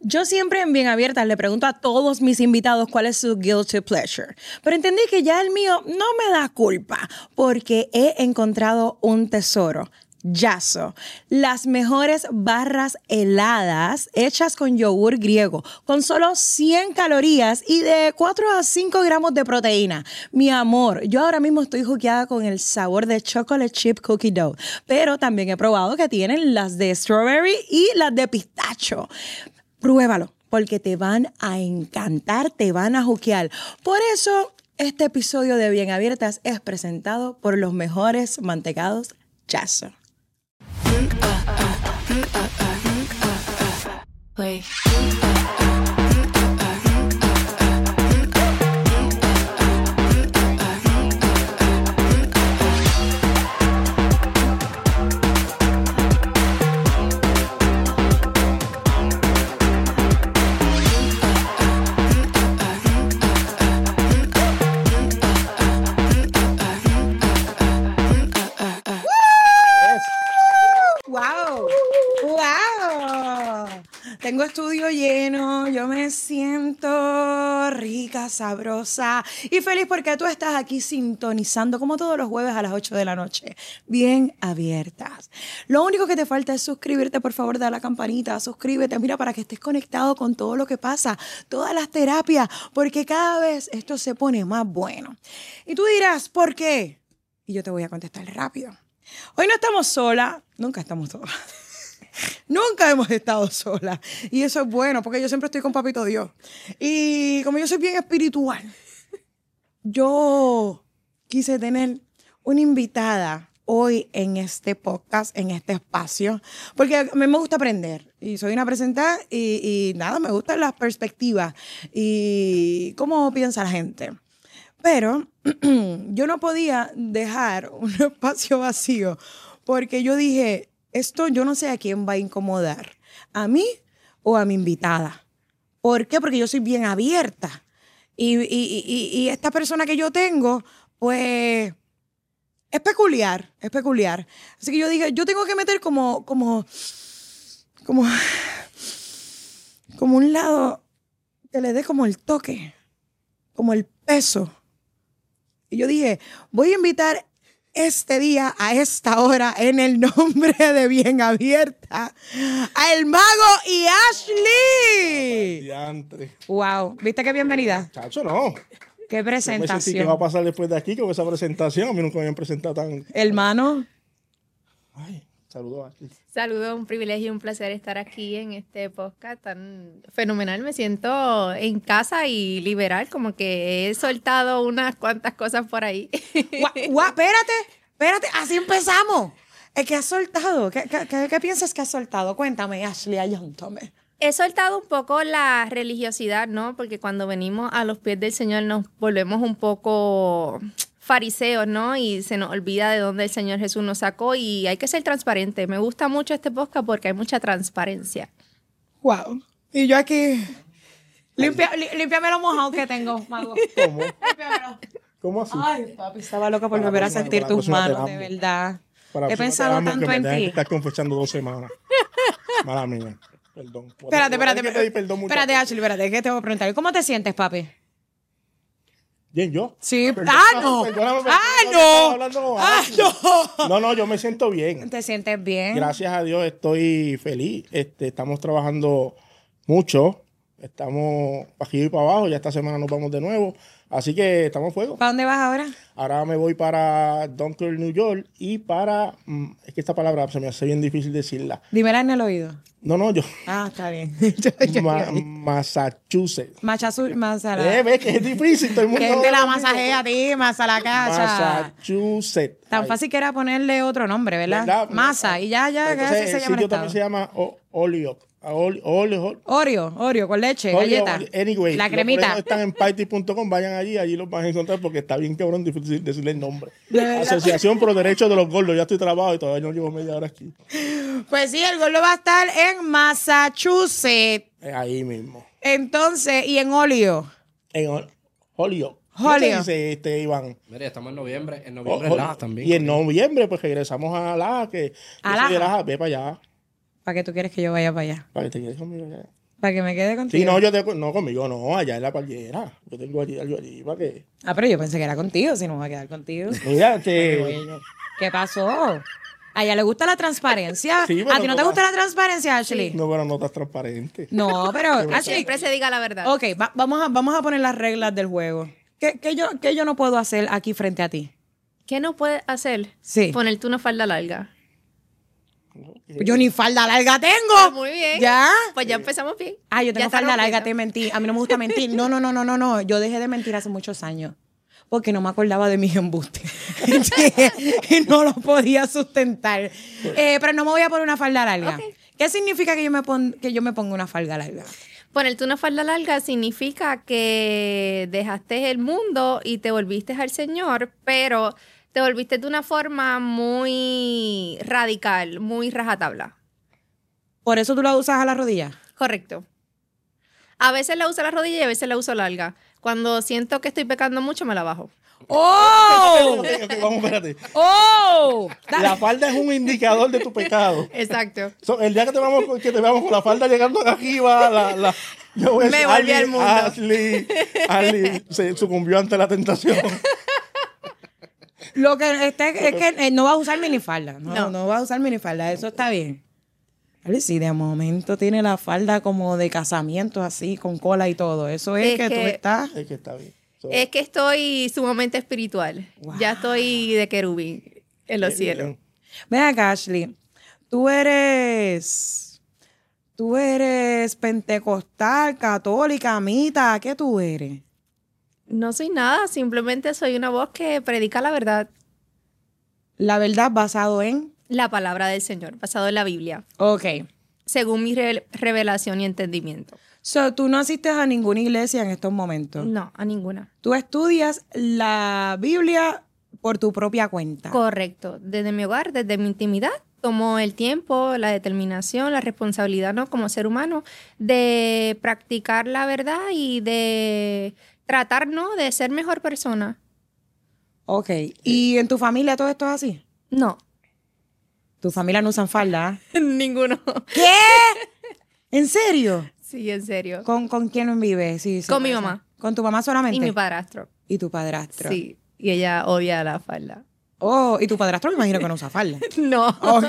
Yo siempre en Bien Abiertas le pregunto a todos mis invitados cuál es su guilty pleasure. Pero entendí que ya el mío no me da culpa porque he encontrado un tesoro. Yasso, las mejores barras heladas hechas con yogur griego, con solo 100 calorías y de 4 a 5 gramos de proteína. Mi amor, yo ahora mismo estoy juqueada con el sabor de chocolate chip cookie dough, pero también he probado que tienen las de strawberry y las de pistacho. Pruébalo, porque te van a encantar, te van a juquear. Por eso, este episodio de Bien Abiertas es presentado por los mejores mantecados Yasso. Play. Tengo estudio lleno, yo me siento rica, sabrosa y feliz porque tú estás aquí sintonizando como todos los jueves a las 8 de la noche. Bien Abiertas. Lo único que te falta es suscribirte, por favor, da la campanita, suscríbete, mira, para que estés conectado con todo lo que pasa, todas las terapias, porque cada vez esto se pone más bueno. Y tú dirás, ¿por qué? Y yo te voy a contestar rápido. Hoy no estamos solas, nunca estamos solas. Nunca hemos estado solas. Y eso es bueno, porque yo siempre estoy con Papito Dios. Y como yo soy bien espiritual, yo quise tener una invitada hoy en este podcast, en este espacio, porque a mí me gusta aprender. Y soy una presentada y nada, me gustan las perspectivas y cómo piensa la gente. Pero yo no podía dejar un espacio vacío, porque yo dije, esto yo no sé a quién va a incomodar, a mí o a mi invitada. ¿Por qué? Porque yo soy bien abierta. Y esta persona que yo tengo, pues, es peculiar, es peculiar. Así que yo dije, yo tengo que meter como un lado que le dé como el toque, como el peso. Y yo dije, voy a invitar este día, a esta hora, en el nombre de Bien Abierta, a El Mago y Ashley. Diantre. Wow, ¿viste qué bienvenida? Chacho, no. Qué presentación. ¿Qué va a pasar después de aquí con esa presentación? A mí nunca me habían presentado tan... Hermano. Ay, saludos aquí. Saludos, un privilegio y un placer estar aquí en este podcast tan fenomenal. Me siento en casa y liberal, como que he soltado unas cuantas cosas por ahí. Espérate, así empezamos. ¿Qué has soltado? ¿Qué piensas que has soltado? Cuéntame, Ashley, ayúntame. He soltado un poco la religiosidad, ¿no? Porque cuando venimos a los pies del Señor nos volvemos un poco fariseos, ¿no? Y se nos olvida de dónde el Señor Jesús nos sacó y hay que ser transparente. Me gusta mucho este podcast porque hay mucha transparencia. Wow. Y yo aquí... Límpiame lo mojado que tengo, Mago. ¿Cómo? Límpiamelo. ¿Cómo así? Ay, papi, estaba loca por volver a sentir tus manos, de verdad. He pensado tanto en ti. Estás confesando 2 semanas. Mala mía. Perdón. Espérate. Perdón, Espérate, Ashley, espérate, que te voy a preguntar. ¿Cómo te sientes, papi? Bien, ¿yo? Sí. Perdón, ¡No! perdóname, ¡No! No, yo me siento bien. ¿Te sientes bien? Gracias a Dios estoy feliz. Estamos trabajando mucho. Estamos para aquí y para abajo. Ya esta semana nos vamos de nuevo. Así que estamos a fuego. ¿Para dónde vas ahora? Ahora me voy para Dunkirk, New York. Y para... es que esta palabra se me hace bien difícil decirla. Dímela en el oído. No, yo... Ah, está bien. Massachusetts. ¿Ves que es difícil? Todo el mundo ¿Quién te la masajea a ti? Masa la casa. Massachusetts. Tan fácil que era ponerle otro nombre, ¿verdad? Masa. Y ya, Entonces, así se llama el sitio el estado. también se llama Holyoke. Oreo con leche, galleta. Anyway, la cremita. Los están en party.com, vayan allí los van a encontrar porque está bien cabrón difícil decirle el nombre. Asociación Pro Derechos de los Gordos. Ya estoy trabajado y todavía no llevo media hora aquí. Pues sí, el gordo va a estar en Massachusetts. Ahí mismo. Entonces, y en Holyoke. En Holyoke. ¿Cómo se dice, Iván? Mire, estamos en noviembre. En noviembre es Lajas también. Y en noviembre, pues regresamos a Lajas. ¿A Lajas? Ve para allá. ¿Para qué tú quieres que yo vaya para allá? Para que te quedes conmigo allá. Para que me quede contigo. Sí, no, no conmigo, no, allá en la cualquiera. Yo tengo allí para que... Ah, pero yo pensé que era contigo, si no me voy a quedar contigo. Mira, ¿Qué pasó? A ella le gusta la transparencia. Sí, pero ¿A ti no te gusta la transparencia, Ashley? No, pero no estás transparente. No, pero Ashley, Siempre se diga la verdad. ok, vamos a poner las reglas del juego. ¿Qué yo no puedo hacer aquí frente a ti? ¿Qué no puedes hacer? Sí. Ponerte una falda larga. Yo ni falda larga tengo. Muy bien. ¿Ya? Pues ya empezamos bien. Ah, yo Ya tengo está falda larga, rompiendo. te mentí. A mí no me gusta mentir. No. Yo dejé de mentir hace muchos años. Porque no me acordaba de mis embustes. Y no lo podía sustentar. Pero no me voy a poner una falda larga. Ok. ¿Qué significa que yo me ponga una falda larga? Ponerte una falda larga significa que dejaste el mundo y te volviste al Señor, pero te volviste de una forma muy radical, muy rajatabla. ¿Por eso tú la usas a la rodilla? Correcto. A veces la uso a la rodilla y a veces la uso larga. Cuando siento que estoy pecando mucho, me la bajo. ¡Oh! Ok, vamos, espérate. ¡Oh! La falda es un indicador de tu pecado. Exacto. El día que te veamos con la falda llegando arriba, yo voy a decir, Me volví al mundo. Ashley se sucumbió ante la tentación. Lo que es que no vas a usar minifalda. No. No vas a usar minifalda. Eso está bien. Vale, si de momento tiene la falda como de casamiento, así, con cola y todo. Eso es que tú estás... Es que está bien. Es que estoy sumamente espiritual. Wow. Ya estoy de querubín en los cielos. Ven acá, Ashley. Tú eres pentecostal, católica, mita. ¿Qué tú eres? No soy nada, simplemente soy una voz que predica la verdad, La verdad basado en... la palabra del Señor, basado en la Biblia, Ok. según mi revelación y entendimiento. So, tú no asistes a ninguna iglesia en estos momentos. No, a ninguna. Tú estudias la Biblia por tu propia cuenta. Correcto. Desde mi hogar, desde mi intimidad, tomo el tiempo, la determinación, la responsabilidad, ¿no? Como ser humano, de practicar la verdad y de tratar, ¿no? De ser mejor persona. Ok. ¿Y en tu familia todo esto es así? No. Tu familia no usan falda. Ninguno. ¿Qué? ¿En serio? Sí, en serio. ¿Con quién vives? Sí, Con mi puede ser. mamá. ¿Con tu mamá solamente? Y mi padrastro. Y tu padrastro. Sí. Y ella odia la falda. Oh, y tu padrastro me imagino que no usa falda. No. Ok.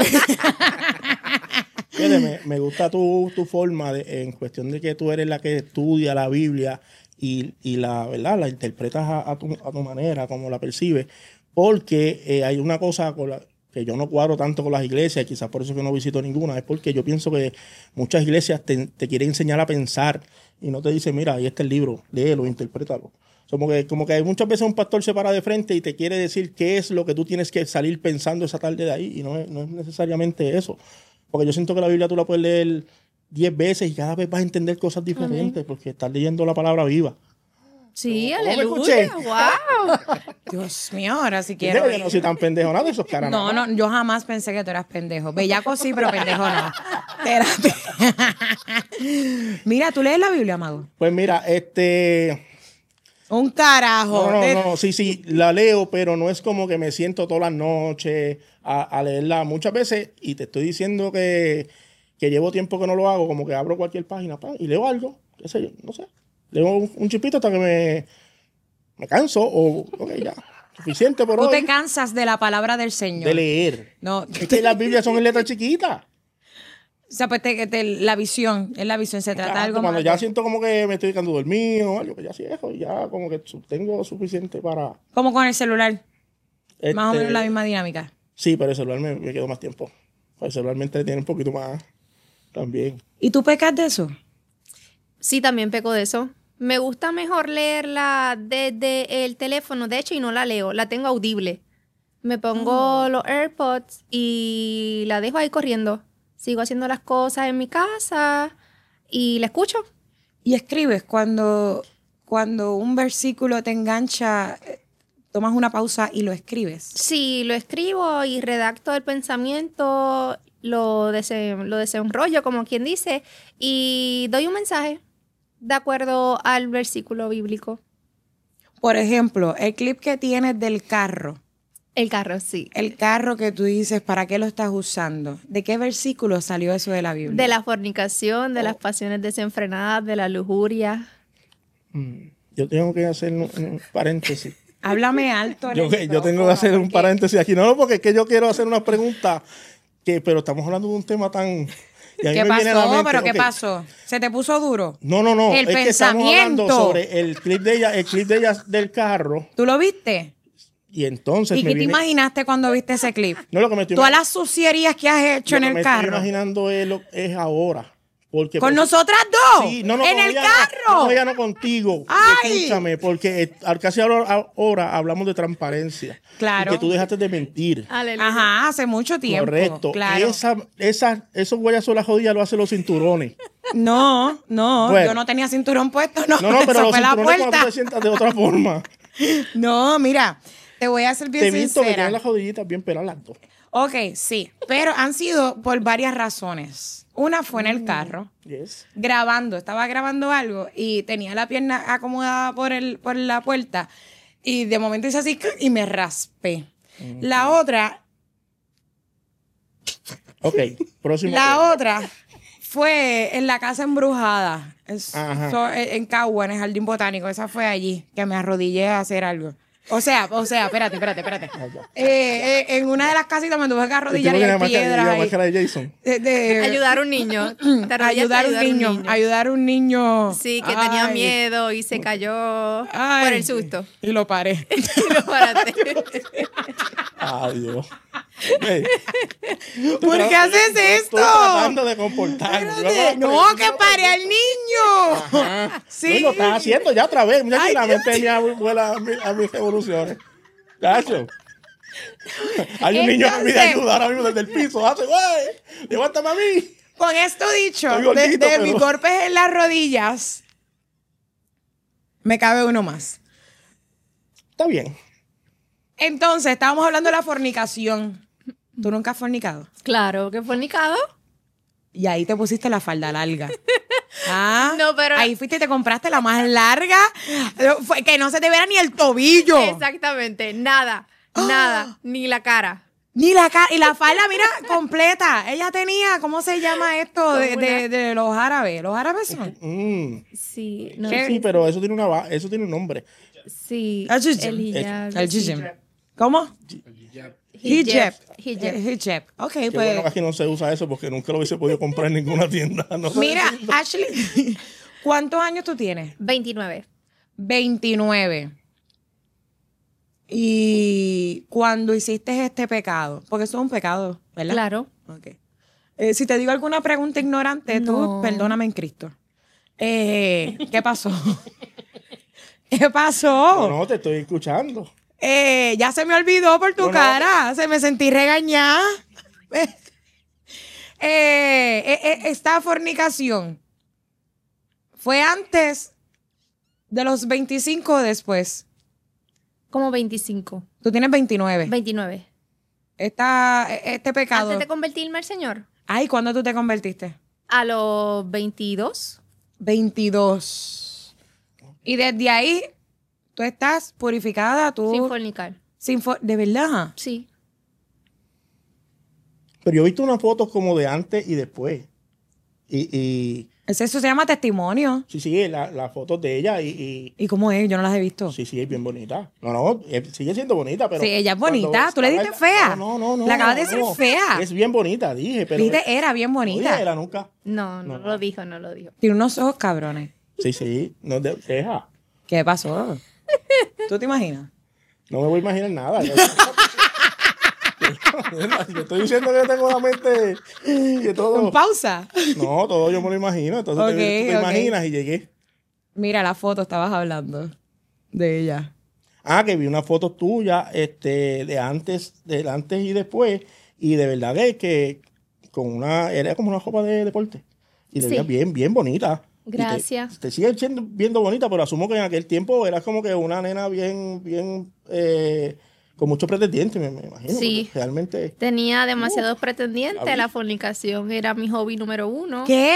Fíjate, me gusta tu forma en cuestión de que tú eres la que estudia la Biblia y la verdad la interpretas a tu manera, como la percibes, porque hay una cosa que yo no cuadro tanto con las iglesias, y quizás por eso que no visito ninguna, es porque yo pienso que muchas iglesias te quieren enseñar a pensar y no te dicen, mira, ahí está el libro, léelo, interprétalo. Como que muchas veces un pastor se para de frente y te quiere decir qué es lo que tú tienes que salir pensando esa tarde de ahí, y no es necesariamente eso. Porque yo siento que la Biblia tú la puedes leer 10 veces y cada vez vas a entender cosas diferentes porque estás leyendo la palabra viva. Sí, ¿Cómo me aleluya. escuché? ¡Wow! Dios mío, ahora sí Quiero quiero. que no soy tan pendejo nada de esos caras. No, yo jamás pensé que tú eras pendejo. Bellaco sí, pero pendejo no. Espérate. Mira, ¿tú lees la Biblia, Mago? Pues mira, Un carajo. No, sí, la leo, pero no es como que me siento todas las noches a leerla muchas veces, y te estoy diciendo que llevo tiempo que no lo hago, como que abro cualquier página y leo algo, qué sé yo, no sé. Leo un chipito hasta que me canso, o ok, ya, suficiente por Tú hoy te cansas de la palabra del Señor. de leer. No, Es que las Biblias son en letras chiquitas. o sea, pues la visión, es la visión, se trata de algo Cuando más. ya siento como que me estoy quedando dormido o algo, que ya sí eso, ya como que tengo suficiente para... Como con el celular, más o este, menos la misma dinámica. Sí, pero el celular me quedo más tiempo. El celular me entretiene un poquito más también. ¿Y tú pecas de eso? Sí, también peco de eso. Me gusta mejor leerla desde el teléfono, de hecho, y no la leo, la tengo audible. Me pongo los AirPods y la dejo ahí corriendo. Sigo haciendo las cosas en mi casa y la escucho. Y escribes cuando un versículo te engancha, tomas una pausa y lo escribes. Sí, lo escribo y redacto el pensamiento, lo desenrollo, como quien dice, y doy un mensaje de acuerdo al versículo bíblico. Por ejemplo, el clip que tienes del carro, El carro, sí. El carro que tú dices, ¿para qué lo estás usando? ¿De qué versículo salió eso de la Biblia? De la fornicación, de las pasiones desenfrenadas, de la lujuria. Yo tengo que hacer un paréntesis. Háblame alto. Yo tengo que hacer un paréntesis aquí. No, porque es que yo quiero hacer una pregunta, pero estamos hablando de un tema tan... y a mí ¿Qué me viene a la pasó? mente, ¿Pero qué ok. pasó? ¿Se te puso duro? No. El es que estamos hablando pensamiento. sobre el clip de ella del carro. ¿Tú lo viste? Y entonces ¿Y qué te imaginaste cuando viste ese clip? No, lo que me estoy Todas las sucierías que has hecho en el me carro. estoy imaginando es ahora. Porque ¿Con nosotras dos? Sí, ¿En con el ella carro? No, ella no contigo. ¡Ay! Escúchame, porque casi ahora hablamos de transparencia. Claro. Y que tú dejaste de mentir. Aleluya. Ajá, hace mucho tiempo. Correcto. Claro. Esos huellas sobre las rodillas lo hacen los cinturones. No, Bueno. yo no tenía cinturón puesto, no. No, pero eso los fue la cinturones cuando tú puerta. te sientas de otra forma. No, mira, te voy a ser bien Te he visto que sincera. tienes las rodillitas bien peladas las dos. Ok, sí, pero han sido por varias razones. Una fue en el carro, Yes. estaba grabando algo y tenía la pierna acomodada por la puerta y de momento hice así y me raspé. La otra Ok, próximo. La tema. otra fue en la casa embrujada, Ajá. en Cagua, en el Jardín Botánico. Esa fue allí, que me arrodillé a hacer algo. O sea, espérate. En una de las casitas me tuve que arrodillar y hay piedras. La máscara de Jason. Ayudar a un niño. Te arrodillaste a Ayudar a un niño. Sí, que tenía Ay. miedo y se cayó Ay. por el susto. Y lo paré. Párate. Adiós. Hey. ¿Por qué haces esto? Estoy tratando de comportarme. Espérate. No, que paré al niño. Ajá. Sí. No, lo estás haciendo ya otra vez. Mira Ay, que la mente mía vuela a mis evoluciones. Cacho. Hay un niño que me pide Entonces- ayuda ahora mismo desde el piso. Hace, güey, levántame a mí. Con esto dicho, Estoy gordito, de mis pero- golpes en las rodillas, me cabe uno más. Está bien. Entonces, estábamos hablando de la fornicación. ¿Tú nunca has fornicado? Claro, que fornicado. Y ahí te pusiste la falda larga. Ah, No, pero- ahí fuiste y te compraste la más larga, que no se te viera ni el tobillo. Exactamente, nada, ni la cara. Ni la cara, y la falda, mira, completa. Ella tenía, ¿cómo se llama esto de los árabes? ¿Los árabes son? Sí, no, Sí, pero eso tiene un nombre. sí, El hijab. el hijab. El hijab. ¿Cómo? Hijab. Hijab. Hijab. Ok, Qué pues. bueno que aquí no se usa eso porque nunca lo hubiese podido comprar en ninguna tienda. No sé Mira, decirlo. Ashley, ¿cuántos años tú tienes? 29. 29. Y cuando hiciste este pecado, porque eso es un pecado, ¿verdad? Claro. Ok. Si te digo alguna pregunta ignorante, tú No. perdóname en Cristo. ¿Qué pasó? ¿Qué pasó? No, te estoy escuchando. Ya se me olvidó por tu No. cara. Se me sentí regañada. Esta fornicación fue antes de los 25 o después. Como 25. Tú tienes 29. 29. Este pecado. Antes de convertirme al Señor. Ay, ¿cuándo tú te convertiste? A los 22. 22. Y desde ahí, tú estás purificada, tú... Sin fornicar. ¿De verdad? Sí. Pero yo he visto unas fotos como de antes y después. Y Eso se llama testimonio. sí, las fotos de ella y ¿Y cómo es? Yo no las he visto. sí, es bien bonita. No, sigue siendo bonita, pero... Sí, ella es bonita. cuando Tú le estaba dijiste fea. No. Le acabas de decir fea. Es bien bonita, dije, pero... Viste, era bien No bonita. dije era nunca. No No. lo dijo, no lo dijo. Tiene unos ojos cabrones. Sí, no deja. ¿Qué pasó? ¿Tú te imaginas? No me voy a imaginar nada. Yo estoy diciendo que yo tengo la mente que todo... Con pausa. No, todo yo me lo imagino. Entonces Ok, tú te ok. imaginas y llegué. Mira, la foto estabas hablando de ella. Que vi una foto tuya del antes y después. Y de verdad que era como una ropa de deporte. Y te Sí. veías bien, bien bonita. Y Gracias. Te sigue viendo bonita, pero asumo que en aquel tiempo eras como que una nena bien, con muchos pretendientes, me imagino. Sí. porque realmente... Tenía demasiados pretendientes. David. La fornicación era mi hobby número 1. ¿Qué?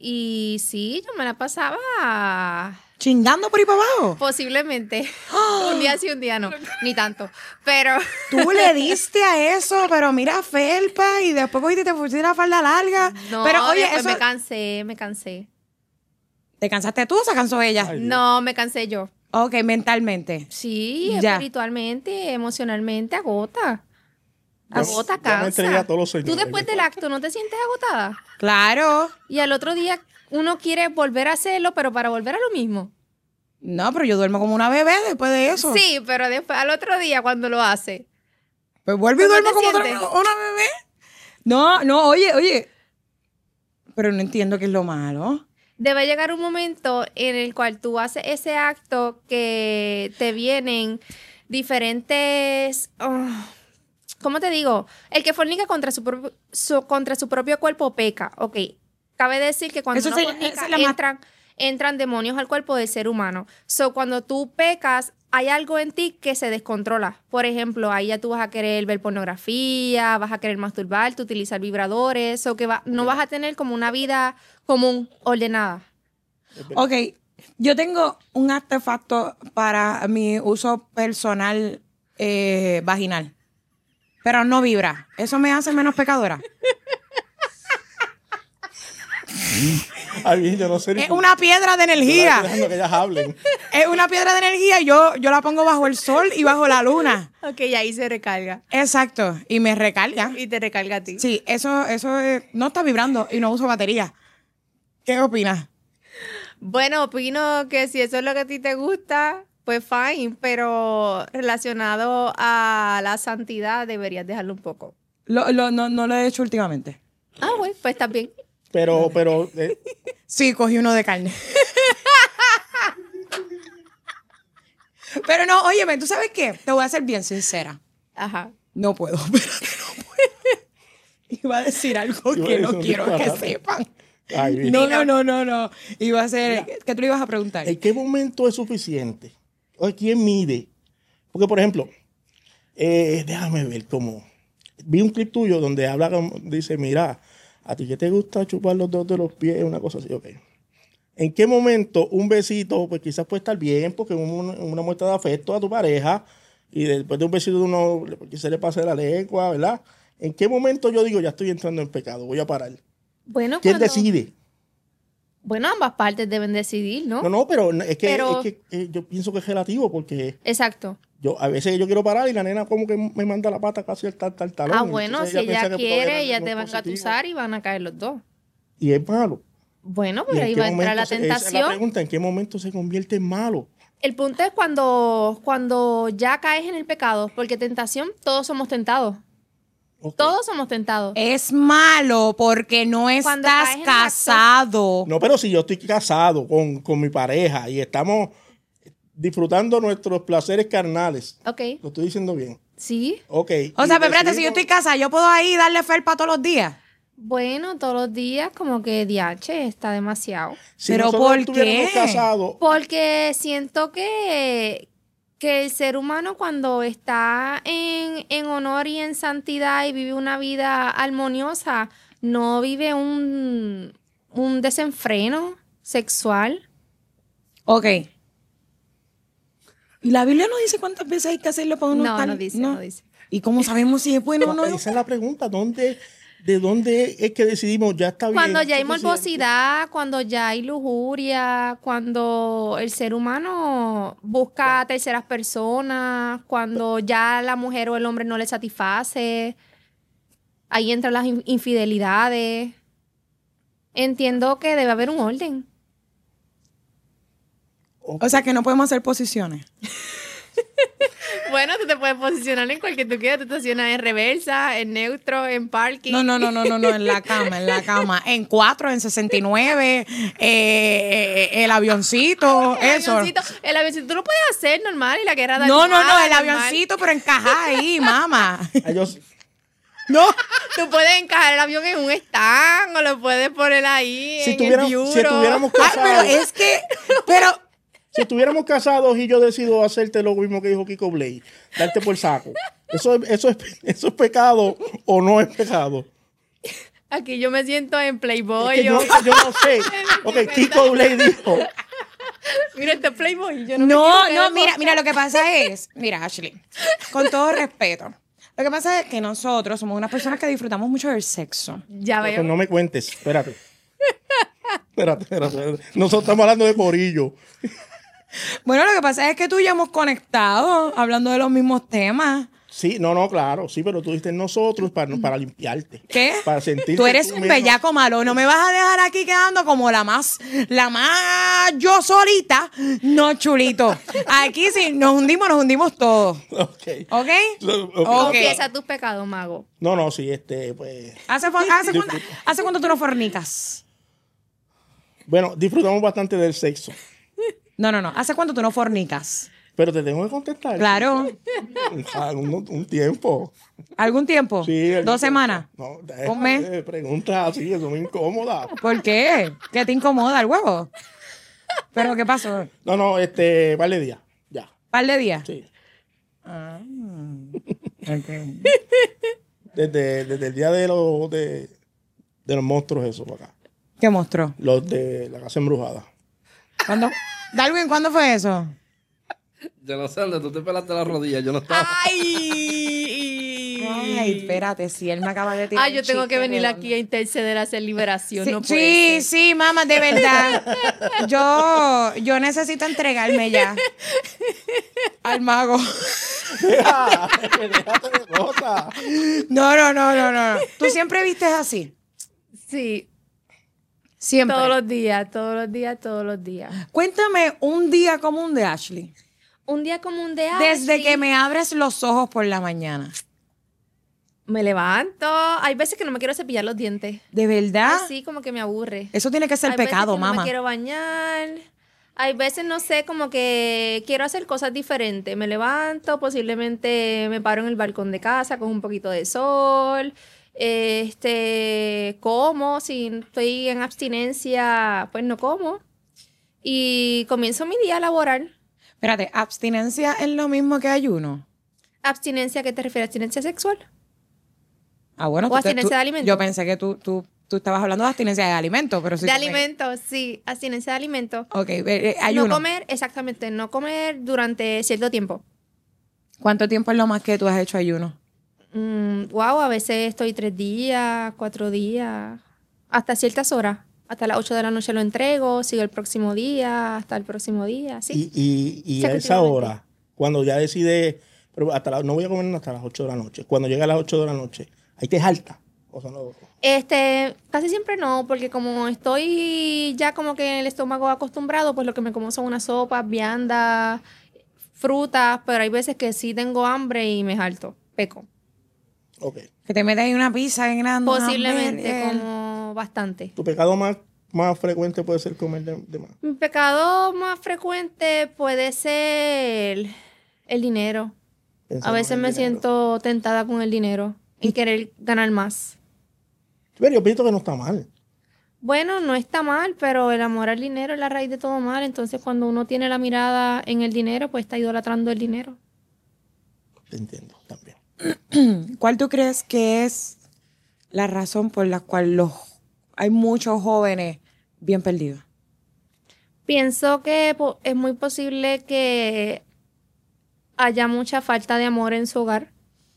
Y sí, yo me la pasaba Chingando por ahí para abajo. posiblemente. Un día sí, un día no. Ni tanto. Pero Tú le diste a eso, pero mira, felpa, y después cogiste y te pusiste la falda larga. no, pero oye, después eso... me cansé. ¿Te cansaste tú o se cansó ella? Ay, No, me cansé yo. Ok, mentalmente. Sí, Ya. espiritualmente, emocionalmente, agota. Ya- Agota, ya me entregué a cansa. todos los Tú señores. después del acto no te sientes agotada. Claro. Y al otro día uno quiere volver a hacerlo, pero para volver a lo mismo. No, pero yo duermo como una bebé después de eso. Sí, pero después al otro día cuando lo hace. Pues vuelvo y ¿Cómo duermo te como sientes? una bebé. No, oye. Pero no entiendo qué es lo malo. Debe llegar un momento en el cual tú haces ese acto que te vienen diferentes... ¿cómo te digo? El que fornica contra su propio cuerpo peca. Ok, cabe decir que cuando Eso uno se- fornica esa es la más- entran demonios al cuerpo del ser humano. So, cuando tú pecas, hay algo en ti que se descontrola. Por ejemplo, ahí ya tú vas a querer ver pornografía, vas a querer masturbarte, utilizar vibradores, o que no vas a tener como una vida común, ordenada. Ok, yo tengo un artefacto para mi uso personal vaginal, pero no vibra. ¿Eso me hace menos pecadora? Ay, yo no sé ni Es una piedra de Yo la estoy energía. dejando que ellas hablen. Es una piedra de energía y yo la pongo bajo el sol y bajo la luna. Ok, y ahí se recarga. Exacto, y me recarga. Y te recarga a ti. Sí, eso no está vibrando y no uso batería. ¿Qué opinas? Bueno, opino que si eso es lo que a ti te gusta, pues fine, pero relacionado a la santidad deberías dejarlo un poco. No lo he hecho últimamente. Ah, bueno, pues está bien. Pero Sí, cogí uno de carne. Pero no, óyeme, ¿tú sabes qué? Te voy a ser bien sincera. Ajá. No puedo, espérate, no puedo. Iba a decir algo Iba a que decir no un quiero que disparate. sepan. ay, mira. No. Iba a ser... ¿Qué tú le ibas a preguntar? ¿En qué momento es suficiente? ¿O quién mide? Porque, por ejemplo, déjame ver cómo. Vi un clip tuyo donde habla, dice, mira, a ti que te gusta chupar los dedos de los pies, una cosa así, ok. ¿En qué momento un besito, pues quizás puede estar bien, porque es una muestra de afecto a tu pareja, y después de un besito uno se le pase la lengua, ¿verdad? ¿En qué momento yo digo, ya estoy entrando en pecado, voy a parar? Bueno, ¿Quién decide? Bueno, ambas partes deben decidir, ¿no? No, pero es que, Pero- yo pienso que es relativo, porque Exacto. a veces yo quiero parar y la nena como que me manda la pata casi al talón. Ah, bueno, Entonces si piensa ella que todavía quiere, no ella es te va a positivo. engatusar y van a caer los dos. Y es malo. Bueno, ¿Y pues en ahí qué va a entrar la momento esa es la tentación. pregunta, ¿en qué momento se convierte en malo? El punto es cuando ya caes en el pecado, porque tentación, todos somos tentados. Ok. Todos somos tentados. Es malo porque no Cuando estás caes en el acto- casado. No, pero si yo estoy casado con mi pareja y estamos disfrutando nuestros placeres carnales, Ok, lo estoy diciendo bien. sí. Ok. O y sea, pero espérate, si yo decidimos- estoy casada, ¿yo puedo ahí darle felpa todos los días? Bueno, todos los días como que diache, está demasiado. si ¿pero nosotros por estuviéramos qué? casados, Porque siento que el ser humano cuando está en honor y en santidad y vive una vida armoniosa, no vive un desenfreno sexual. Ok. ¿Y la Biblia no dice cuántas veces hay que hacerlo para uno No, estar? no dice, no dice. ¿Y cómo sabemos si es bueno o no? esa es la pregunta, ¿de dónde es que decidimos ya está bien? Cuando ya hay suficiente? morbosidad, cuando ya hay lujuria, cuando el ser humano busca a terceras personas, cuando ya la mujer o el hombre no le satisface, ahí entran las infidelidades. Entiendo que debe haber un orden. O sea, que no podemos hacer posiciones. Bueno, tú te puedes posicionar en cualquier tú quieras. Tú te posicionas en reversa, en neutro, en parking. No, en la cama. En 4, en 69, el avioncito, eso. El avioncito tú lo puedes hacer normal y la guerra de No, almohada, el normal. avioncito, pero encaja ahí, mamá. Ellos, No. Tú puedes encajar el avión en un stand o lo puedes poner ahí si, en tuviéramos, el si estuviéramos Ay, pero casados, es que, pero, si estuviéramos casados y yo decido hacerte lo mismo que dijo Kiko Blade, darte por saco, ¿eso es pecado o no es pecado? Aquí yo me siento en Playboy. Es que yo no sé. Ok, Kiko Blade dijo. Mira este Playboy. Yo no, No, mira, lo que pasa es, mira, Ashley, con todo respeto, lo que pasa es que nosotros somos unas personas que disfrutamos mucho del sexo. Ya veo. No me cuentes, espérate. Espérate. Nosotros estamos hablando de corillo. Bueno, lo que pasa es que tú y yo hemos conectado hablando de los mismos temas. Sí, no, claro, sí, pero tú dijiste nosotros para limpiarte. ¿Qué? Para sentirte Tú eres un misma. bellaco malo. No me vas a dejar aquí quedando como la más yo solita. No, chulito. Aquí sí nos hundimos todos. Ok. ¿Ok? Ok. Confiesa tus pecados, mago. No, sí, pues... ¿Hace cuánto tú no fornicas? Bueno, disfrutamos bastante del sexo. No. ¿Hace cuánto tú no fornicas? Pero te tengo que contestar. Claro. Un tiempo. ¿Algún tiempo? Sí. 2 semanas. No, ¿Un mes? Preguntas así, eso me incomoda. ¿Por qué? ¿Qué te incomoda el huevo? ¿Pero qué pasó? No, par de días. Ya. ¿Par de días? Sí. Okay. Desde el día de los monstruos, eso para acá. ¿Qué monstruo? Los de la casa embrujada. Darwin, ¿cuándo fue eso? Yo no sé dónde tú te pelaste la rodilla, yo no estaba. Ay, espérate, si él me acaba de tirar. Yo un tengo chiste que venir redondo. aquí a interceder a hacer liberación. Sí, No puede ser. sí, mamá, de verdad. Yo necesito entregarme ya al mago. Déjate de cosas. No. ¿Tú siempre vistes así? Sí, Siempre. todos los días. Cuéntame un día común de Ashley. Un día común de Desde Ashley. que me abres los ojos por la mañana. Me levanto. Hay veces que no me quiero cepillar los dientes. ¿De verdad? Así como que me aburre. Eso tiene que ser Hay veces pecado, que no mamá. me quiero bañar. Hay veces, no sé, como que quiero hacer cosas diferentes. Me levanto, posiblemente me paro en el balcón de casa con un poquito de sol. Como, si estoy en abstinencia, pues no como. Y comienzo mi día laboral. Espérate, ¿abstinencia es lo mismo que ayuno? ¿Abstinencia? ¿A qué te refieres? ¿Abstinencia sexual? Ah, bueno. ¿O abstinencia de alimentos? Yo pensé que tú estabas hablando de abstinencia de alimentos, pero sí. De alimentos, sí. Abstinencia de alimentos. Ok, ayuno. No comer, exactamente, no comer durante cierto tiempo. ¿Cuánto tiempo es lo más que tú has hecho ayuno? A veces estoy 3 días, 4 días, hasta ciertas horas. Hasta las 8 de la noche lo entrego, sigo el próximo día, hasta el próximo día, sí. Y a esa hora, cuando ya decide, pero no voy a comer hasta las 8 de la noche. Cuando llega a las 8 de la noche, ahí te jalta. O sea, no. Casi siempre no, porque como estoy ya como que en el estómago acostumbrado, pues lo que me como son unas sopas, viandas, frutas, pero hay veces que sí tengo hambre y me jalto, peco. Ok. Que te metes en una pizza en grande. Posiblemente, como bastante. ¿Tu pecado más frecuente puede ser comer de más? Mi pecado más frecuente puede ser el dinero. Pensando A veces en el me dinero. siento tentada con el dinero y querer ganar más. Pero yo pienso que no está mal. Bueno, no está mal, pero el amor al dinero es la raíz de todo mal. Entonces, cuando uno tiene la mirada en el dinero, pues está idolatrando el dinero. Te entiendo también. ¿Cuál tú crees que es la razón por la cual hay muchos jóvenes bien perdidos? Pienso que es muy posible que haya mucha falta de amor en su hogar,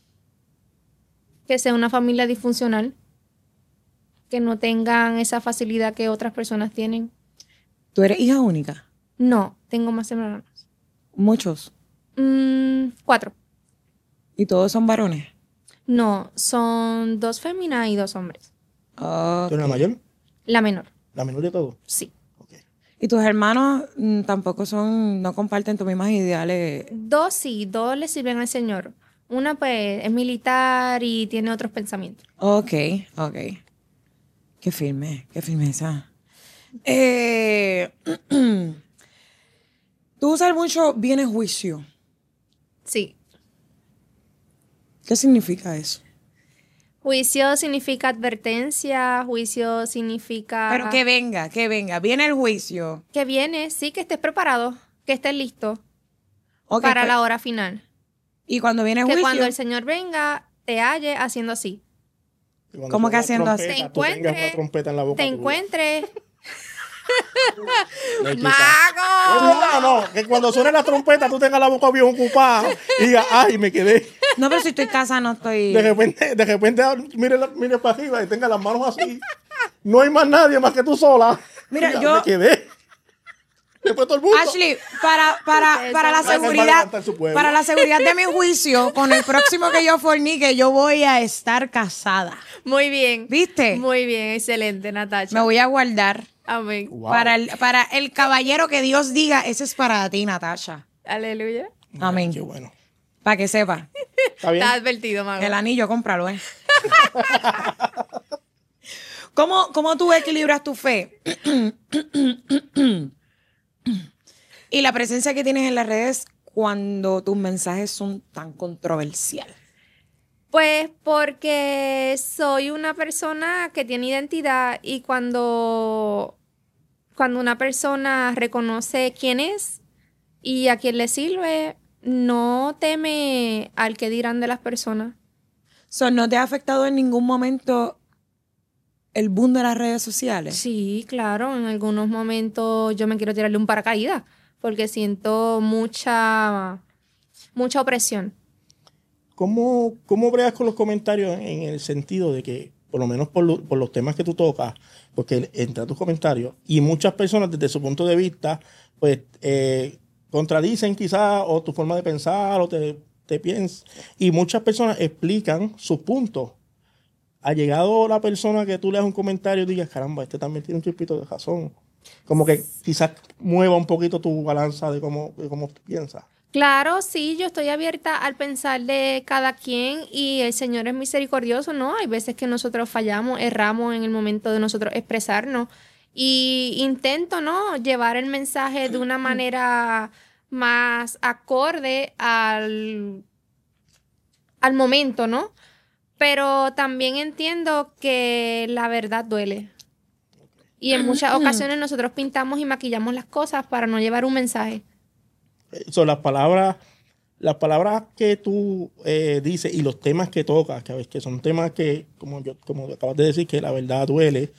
que sea una familia disfuncional, que no tengan esa facilidad que otras personas tienen. ¿Tú eres hija única? No, tengo más hermanos. Muchos. 4. ¿Y todos son varones? No, son 2 féminas y 2 hombres. ¿Tú eres la mayor? La menor, ¿La menor de todo? sí. Ok. ¿Y tus hermanos tampoco no comparten tus mismas ideales? 2 sí, 2 le sirven al Señor. Una pues es militar y tiene otros pensamientos. Ok. Qué firmeza. Tú usas mucho viene juicio. Sí. ¿Qué significa eso? Juicio significa advertencia, juicio significa... Pero que venga. Viene el juicio. Que viene, sí, que estés preparado, que estés listo Ok, para la hora final. Y cuando viene el Que juicio. cuando el Señor venga, te halle haciendo así. Cuando ¿Cómo que suena haciendo la así? trompeta, Te tú tengas una encuentres- trompeta en la boca Te tuya. encuentres. Le quita. ¡Mago! No, que cuando suene la trompeta tú tengas la boca bien ocupada y digas, ay, me quedé. No, pero si estoy casada no estoy... De repente mire para arriba y tenga las manos así. No hay más nadie más que tú sola. Mira, Diga, yo- me quedé. Después todo el mundo. Ashley, para la Ay, se va a seguridad, levantar su pueblo. para la seguridad de mi juicio, con el próximo que yo fornique, yo voy a estar casada. Muy bien. ¿Viste? Muy bien, excelente, Natacha. Me voy a guardar. Amén. Wow. Para el caballero que Dios diga, ese es para ti, Natasha. Aleluya. Amén. Qué bueno. Para que sepa. ¿Está bien? Está advertido, Mago. El anillo, cómpralo, ¿Cómo tú equilibras tu fe y la presencia que tienes en las redes cuando tus mensajes son tan controversiales? Pues porque soy una persona que tiene identidad y cuando una persona reconoce quién es y a quién le sirve, no teme al que dirán de las personas. So, ¿no te ha afectado en ningún momento el boom de las redes sociales? Sí, claro, en algunos momentos yo me quiero tirarle un paracaídas porque siento mucha opresión. ¿Cómo bregas con los comentarios en el sentido de que, por lo menos por los temas que tú tocas, porque entra tus comentarios, y muchas personas desde su punto de vista, pues, contradicen quizás o tu forma de pensar o te piensas, y muchas personas explican sus puntos. Ha llegado la persona que tú le das un comentario y digas, caramba, este también tiene un chispito de razón. Como que quizás mueva un poquito tu balanza de cómo tú piensas. Claro, sí, yo estoy abierta al pensar de cada quien y el Señor es misericordioso, ¿no? Hay veces que nosotros fallamos, erramos en el momento de nosotros expresarnos y intento, ¿no? Llevar el mensaje de una manera más acorde al momento, ¿no? Pero también entiendo que la verdad duele. Y en muchas ocasiones nosotros pintamos y maquillamos las cosas para no llevar un mensaje. Son las palabras que tú dices y los temas que tocas, que son temas que, como acabas de decir, que la verdad duele,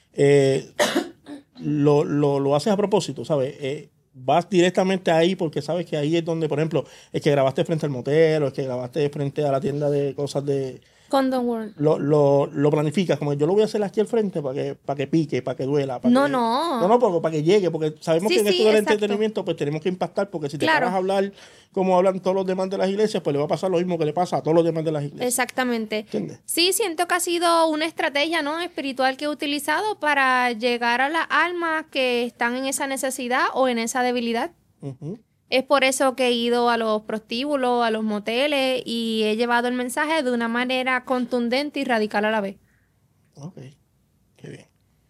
lo haces a propósito, ¿sabes? Vas directamente ahí porque sabes que ahí es donde, por ejemplo, es que grabaste frente al motel o es que grabaste frente a la tienda de cosas de... Condom World. Lo planificas, como yo lo voy a hacer aquí al frente para que pique, para que duela. No. No, para que llegue, porque sabemos Sí, que en sí, esto del exacto. entretenimiento pues tenemos que impactar, porque si te Claro. paras a hablar como hablan todos los demás de las iglesias, pues le va a pasar lo mismo que le pasa a todos los demás de las iglesias. Exactamente. ¿Entiendes? Sí, siento que ha sido una estrategia, ¿no? espiritual que he utilizado para llegar a las almas que están en esa necesidad o en esa debilidad. Ujú. Es por eso que he ido a los prostíbulos, a los moteles y he llevado el mensaje de una manera contundente y radical a la vez. Ok, qué bien.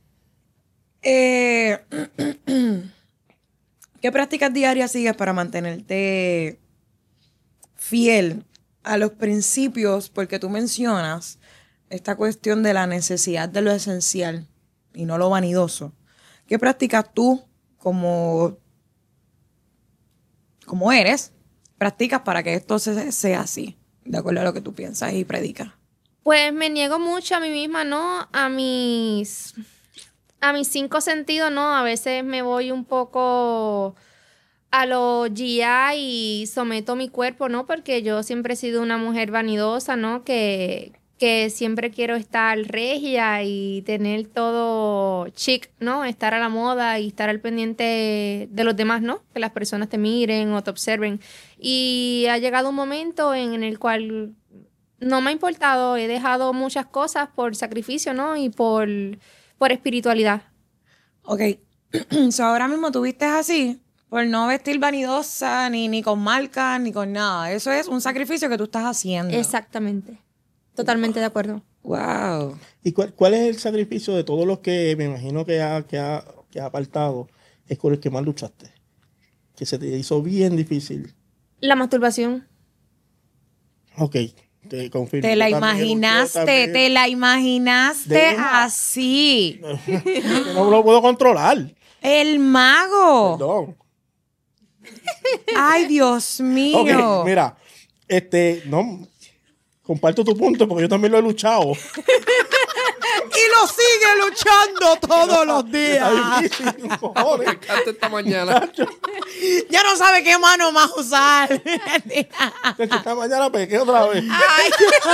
¿Qué prácticas diarias sigues para mantenerte fiel a los principios? Porque tú mencionas esta cuestión de la necesidad de lo esencial y no lo vanidoso. ¿Qué prácticas tú, como eres, practicas para que esto sea así, de acuerdo a lo que tú piensas y predicas? Pues me niego mucho a mí misma, ¿no? A mis 5 sentidos, ¿no? A veces me voy un poco a lo GI y someto mi cuerpo, ¿no? Porque yo siempre he sido una mujer vanidosa, ¿no? Que siempre quiero estar regia y tener todo chic, ¿no? Estar a la moda y estar al pendiente de los demás, ¿no? Que las personas te miren o te observen. Y ha llegado un momento en el cual no me ha importado, he dejado muchas cosas por sacrificio, ¿no? Y por espiritualidad. Ok, so ahora mismo tú vistes así por no vestir vanidosa, ni con marcas, ni con nada. Eso es un sacrificio que tú estás haciendo. Exactamente. Totalmente de acuerdo. Wow. ¿Y cuál es el sacrificio de todos los que me imagino que ha apartado? Es con el que más luchaste, que se te hizo bien difícil. La masturbación. Ok, te confirmo. Te la Yo también, imaginaste, te la imaginaste Deja. así. que no lo puedo controlar. El mago. Perdón. Ay, Dios mío. Ok, mira, no, comparto tu punto porque yo también lo he luchado. lo sigue luchando todos los días. Está difícil, cojones. Me encanta esta mañana. Ya no sabe qué mano más usar. Esta mañana pequé otra vez. Ay.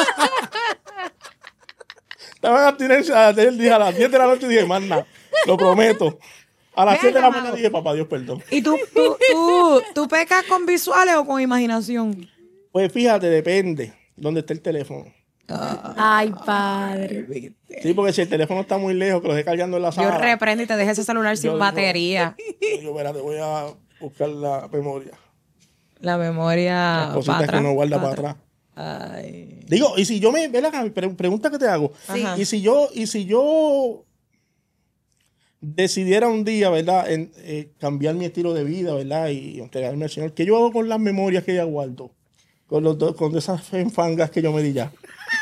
Estaba en abstinencia ayer, dije a las 10 de la noche y dije, más nada, lo prometo. A las 7 de la mañana dije, papá Dios, perdón. ¿Y tú pecas con visuales o con imaginación? Pues fíjate, depende dónde está el teléfono. Ay, padre. Sí, porque si el teléfono está muy lejos, que lo dejé cargando en la sala. Yo reprendo y te dejo ese celular sin batería. Yo, espérate, voy a buscar la memoria. La memoria. Las cositas que uno guarda para atrás. Ay. Digo, y si yo ven acá, pregunta que te hago. Sí. Y si yo decidiera un día, ¿verdad? Cambiar mi estilo de vida, ¿verdad? Y entregarme al Señor. ¿Qué yo hago con las memorias que ya guardo? Con esas enfangas que yo me di ya.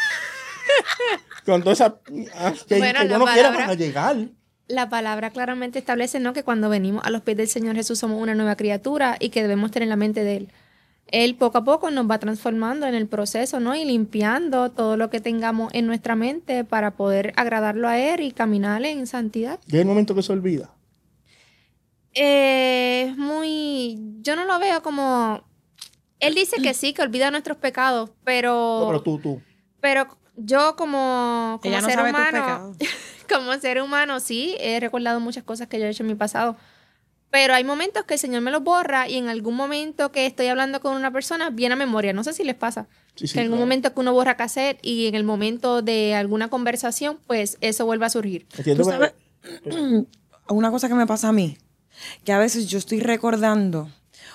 Con todas esas que yo no quiera para llegar. La palabra claramente establece, ¿no?, que cuando venimos a los pies del Señor Jesús somos una nueva criatura y que debemos tener la mente de Él. Él poco a poco nos va transformando en el proceso, ¿no? Y limpiando todo lo que tengamos en nuestra mente para poder agradarlo a Él y caminar en santidad. Y es el momento que se olvida. Yo no lo veo como... Él dice que sí, que olvida nuestros pecados, pero... No, pero tú. Pero yo como Ella no ser sabe tus humano, pecados. como ser humano, sí, he recordado muchas cosas que yo he hecho en mi pasado. Pero hay momentos que el Señor me los borra y en algún momento que estoy hablando con una persona viene a memoria. No sé si les pasa. Sí, Que en algún claro. momento que uno borra cassette y en el momento de alguna conversación, pues eso vuelve a surgir. Entiendo ¿Tú que- sabes? Una cosa que me pasa a mí, que a veces yo estoy recordando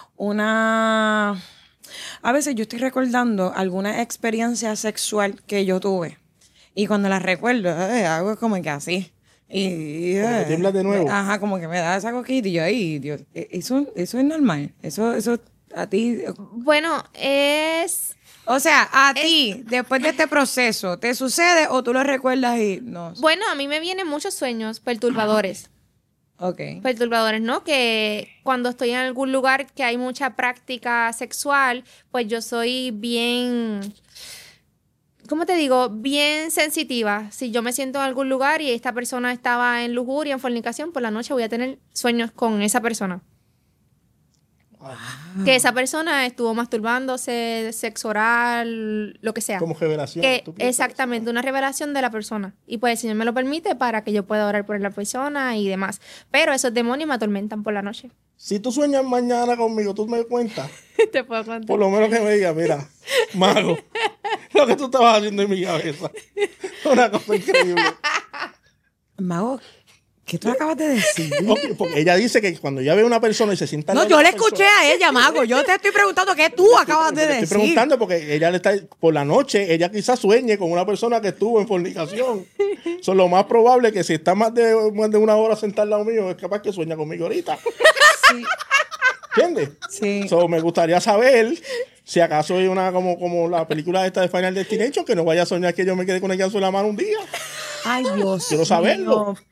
alguna experiencia sexual que yo tuve. Y cuando la recuerdo, hago como que así. Y Como que tiemblas de nuevo. Ajá, como que me da esa coquita y yo, ay, Dios, eso es normal. Eso a ti. Bueno, es... O sea, a ti, después de este proceso, ¿te sucede o tú lo recuerdas y no? Bueno, a mí me vienen muchos sueños perturbadores. Ok. Perturbadores, ¿no? Que cuando estoy en algún lugar que hay mucha práctica sexual, pues yo soy bien, ¿cómo te digo? Bien sensitiva. Si yo me siento en algún lugar y esta persona estaba en lujuria, en fornicación, por la noche voy a tener sueños con esa persona. Que esa persona estuvo masturbándose, sexo oral, lo que sea. Como revelación. Que ¿Tú piensas exactamente, una revelación de la persona. Y pues el Señor me lo permite para que yo pueda orar por la persona y demás. Pero esos demonios me atormentan por la noche. eso? Si tú sueñas mañana conmigo, tú me cuentas. Te puedo contar. Por lo menos que me digas, mira, mago, lo que tú estabas haciendo en mi cabeza. Una cosa increíble. Mago, ¿qué tú acabas de decir? Porque ella dice que cuando ella ve a una persona y se sienta... al No, lado yo de le la escuché persona- a ella, Mago. Yo te estoy preguntando qué tú acabas de Te decir. estoy preguntando porque ella le está... Por la noche, ella quizás sueñe con una persona que estuvo en fornicación. Eso es lo más probable que si está más de una hora sentada al lado mío, es capaz que sueña conmigo ahorita. Sí. ¿Entiendes? Sí. So, me gustaría saber si acaso hay una como la película esta de Final Destination, que no vaya a soñar que yo me quede con el ganso en la mano un día. Ay, Dios. Quiero saberlo. mío.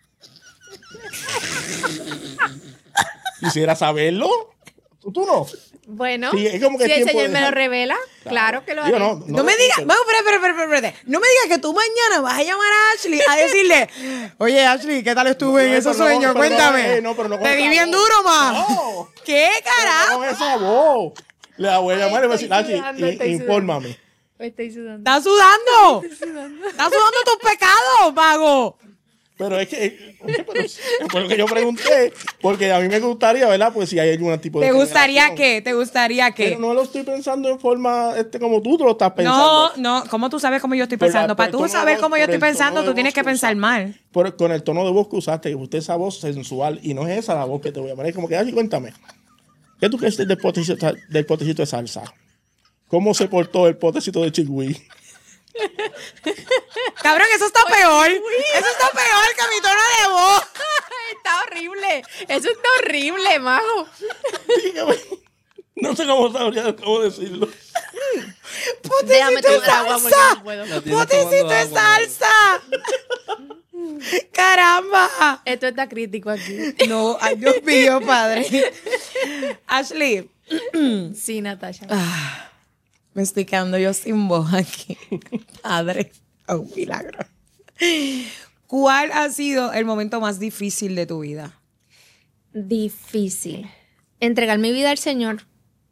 Quisiera saberlo. ¿Tú no? Bueno, Sí, es como que si el tiempo Señor de me lo dejar- revela, claro que lo Digo, haré. No me digas, Mago, espérate. No me digas que tú mañana vas a llamar a Ashley a decirle, oye, Ashley, ¿qué tal estuve en No, esos pero no, sueños? pero no, Cuéntame. no, pero no con Te di esa bien voz. duro, ma. No. ¿Qué carajo? Con esa voz. Le voy a llamar y le voy a decir, estoy Nachi, sudando, estoy infórmame. Estoy sudando. ¿Estás sudando? ¿Estás sudando tus pecados, Mago? Pero es que, fue lo que yo pregunté, porque a mí me gustaría, ¿verdad? Pues si hay algún tipo de... ¿Te gustaría revelación. qué? ¿Te gustaría qué? Pero no lo estoy pensando en forma como tú lo estás pensando. No, ¿cómo tú sabes cómo yo estoy Por la- pensando? por Para el tú tono de saber voz- cómo yo por estoy el tono pensando, de tú tienes voz que que pensar usaste. mal. Con el tono de voz que usaste, que usted esa voz sensual, y no es esa la voz que te voy a llamar. Es como que, Ashley, cuéntame, ¿qué tú crees del potecito de salsa? ¿Cómo se portó el potecito de chigüí? Cabrón, eso está peor. Eso está peor que mi tono de voz. Está horrible. Eso está horrible, mago. Dígame. No sé cómo decirlo. Déjame Potecito de tomar agua porque salsa. no puedo. La tienes Potecito tomando de agua, salsa. Caramba. Esto está crítico aquí. No, ay, Dios mío, padre. Ashley, Sí, Natasha. me estoy quedando yo sin voz aquí. Padre, un milagro. ¿cuál ha sido el momento más difícil de tu vida? Difícil. Entregar mi vida al Señor.